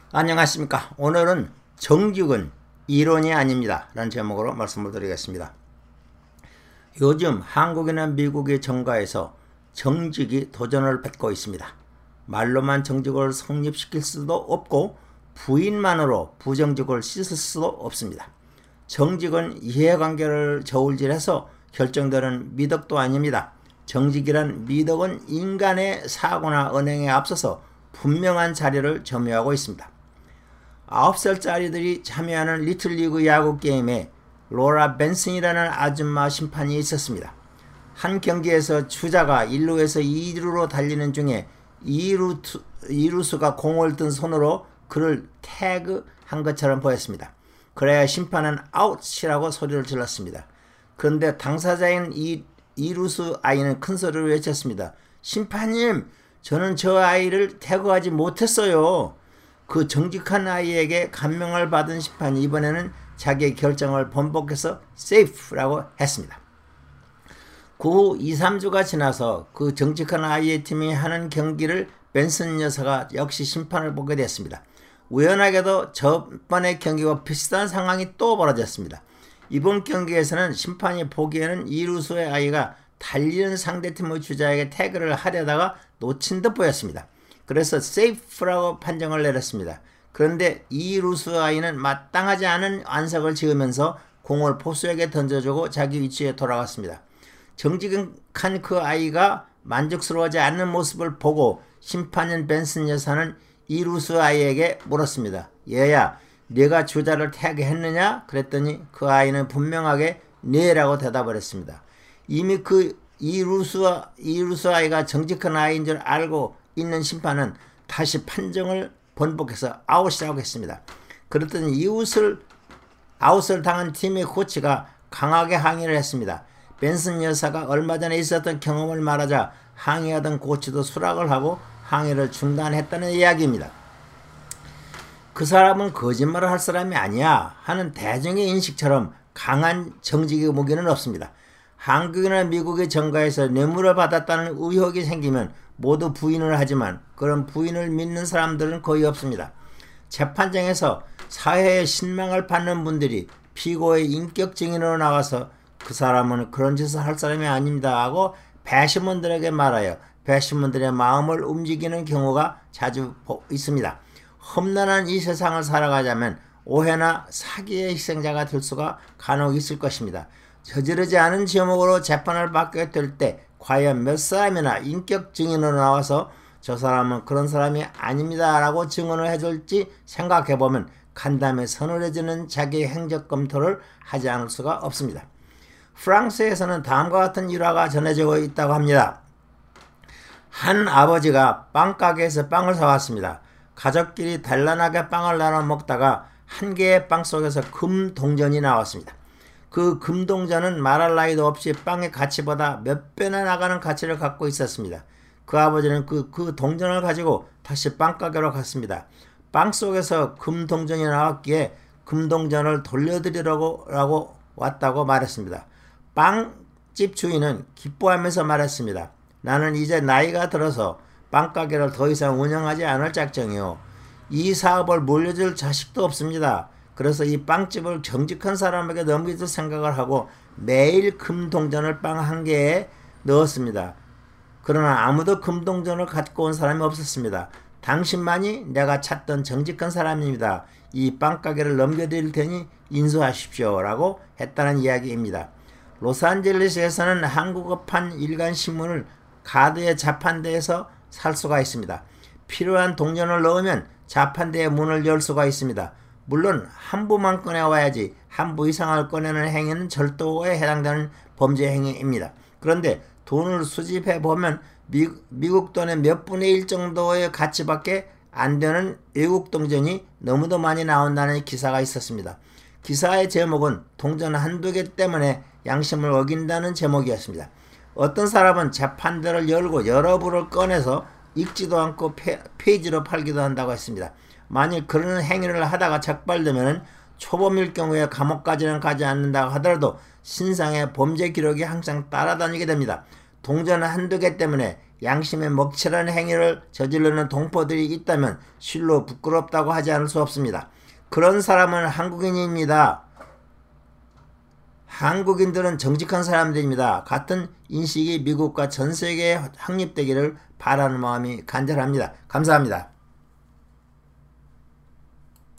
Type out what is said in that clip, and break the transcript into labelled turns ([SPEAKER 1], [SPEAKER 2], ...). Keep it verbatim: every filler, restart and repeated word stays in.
[SPEAKER 1] 안녕하십니까. 오늘은 정직은 이론이 아닙니다 라는 제목으로 말씀을 드리겠습니다. 요즘 한국이나 미국의 정가에서 정직이 도전을 받고 있습니다. 말로만 정직을 성립시킬 수도 없고 부인만으로 부정직을 씻을 수도 없습니다. 정직은 이해관계를 저울질해서 결정되는 미덕도 아닙니다. 정직이란 미덕은 인간의 사고나 언행에 앞서서 분명한 자리를 점유하고 있습니다. 아홉 살짜리들이 참여하는 리틀리그 야구 게임에 로라 벤슨이라는 아줌마 심판이 있었습니다. 한 경기에서 주자가 일 루에서 이 루로 달리는 중에 이 루, 이 루수가 공을 든 손으로 그를 태그한 것처럼 보였습니다. 그래야 심판은 아웃이라고 소리를 질렀습니다. 그런데 당사자인 이, 이 루수 아이는 큰 소리로 외쳤습니다. 심판님, 저는 저 아이를 태그하지 못했어요. 그 정직한 아이에게 감명을 받은 심판이 이번에는 자기의 결정을 번복해서 세이프라고 했습니다. 그 후 이, 삼 주가 지나서 그 정직한 아이의 팀이 하는 경기를 벤슨 여사가 역시 심판을 보게 됐습니다. 우연하게도 저번의 경기와 비슷한 상황이 또 벌어졌습니다. 이번 경기에서는 심판이 보기에는 이 루수의 아이가 달리는 상대팀의 주자에게 태그를 하려다가 놓친 듯 보였습니다. 그래서 세이프라고 판정을 내렸습니다. 그런데 이 루수 아이는 마땅하지 않은 안석을 지으면서 공을 포수에게 던져주고 자기 위치에 돌아갔습니다. 정직한 그 아이가 만족스러워하지 않는 모습을 보고 심판인 벤슨 여사는 이 루수 아이에게 물었습니다. 얘야, 네가 주자를 태그했느냐? 그랬더니 그 아이는 분명하게 네라고 대답을 했습니다. 이미 그 이 루수, 이 루수 아이가 정직한 아이인 줄 알고 있는 심판은 다시 판정을 번복해서 아웃이라고 했습니다. 그랬더니 이웃을 아웃을 당한 팀의 코치가 강하게 항의를 했습니다. 벤슨 여사가 얼마 전에 있었던 경험을 말하자 항의하던 코치도 수락을 하고 항의를 중단했다는 이야기입니다. 그 사람은 거짓말을 할 사람이 아니야 하는 대중의 인식처럼 강한 정직의 무기는 없습니다. 한국이나 미국의 정가에서 뇌물을 받았다는 의혹이 생기면 모두 부인을 하지만 그런 부인을 믿는 사람들은 거의 없습니다. 재판장에서 사회에 신망을 받는 분들이 피고의 인격 증인으로 나와서 그 사람은 그런 짓을 할 사람이 아닙니다 하고 배심원들에게 말하여 배심원들의 마음을 움직이는 경우가 자주 있습니다. 험난한 이 세상을 살아가자면 오해나 사기의 희생자가 될 수가 간혹 있을 것입니다. 저지르지 않은 제목으로 재판을 받게 될 때 과연 몇 사람이나 인격 증인으로 나와서 저 사람은 그런 사람이 아닙니다 라고 증언을 해줄지 생각해보면 간담회 서늘해지는 자기의 행적 검토를 하지 않을 수가 없습니다. 프랑스에서는 다음과 같은 일화가 전해지고 있다고 합니다. 한 아버지가 빵가게에서 빵을 사왔습니다. 가족끼리 단란하게 빵을 나눠 먹다가 한 개의 빵 속에서 금 동전이 나왔습니다. 그 금동전은 말할 나위도 없이 빵의 가치보다 몇 배나 나가는 가치를 갖고 있었습니다. 그 아버지는 그, 그 동전을 가지고 다시 빵가게로 갔습니다. 빵 속에서 금동전이 나왔기에 금동전을 돌려드리려고 라고 왔다고 말했습니다. 빵집 주인은 기뻐하면서 말했습니다. 나는 이제 나이가 들어서 빵가게를 더 이상 운영하지 않을 작정이요. 이 사업을 물려줄 자식도 없습니다. 그래서 이 빵집을 정직한 사람에게 넘겨줄 생각을 하고 매일 금동전을 빵 한 개에 넣었습니다. 그러나 아무도 금동전을 갖고 온 사람이 없었습니다. 당신만이 내가 찾던 정직한 사람입니다. 이 빵가게를 넘겨드릴 테니 인수하십시오 라고 했다는 이야기입니다. 로스앤젤레스에서는 한국어판 일간신문을 가드의 자판대에서 살 수가 있습니다. 필요한 동전을 넣으면 자판대의 문을 열 수가 있습니다. 물론 한 부만 꺼내와야지 한 부 이상을 꺼내는 행위는 절도에 해당되는 범죄 행위입니다. 그런데 돈을 수집해보면 미, 미국 돈의 몇 분의 일 정도의 가치밖에 안 되는 외국 동전이 너무도 많이 나온다는 기사가 있었습니다. 기사의 제목은 동전 한두 개 때문에 양심을 어긴다는 제목이었습니다. 어떤 사람은 재판대를 열고 여러 부를 꺼내서 읽지도 않고 페, 페이지로 팔기도 한다고 했습니다. 만일 그런 행위를 하다가 적발되면 초범일 경우에 감옥까지는 가지 않는다고 하더라도 신상의 범죄 기록이 항상 따라다니게 됩니다. 동전 한두 개 때문에 양심에 먹칠하는 행위를 저지르는 동포들이 있다면 실로 부끄럽다고 하지 않을 수 없습니다. 그런 사람은 한국인입니다. 한국인들은 정직한 사람들입니다. 같은 인식이 미국과 전 세계에 확립되기를 바라는 마음이 간절합니다. 감사합니다.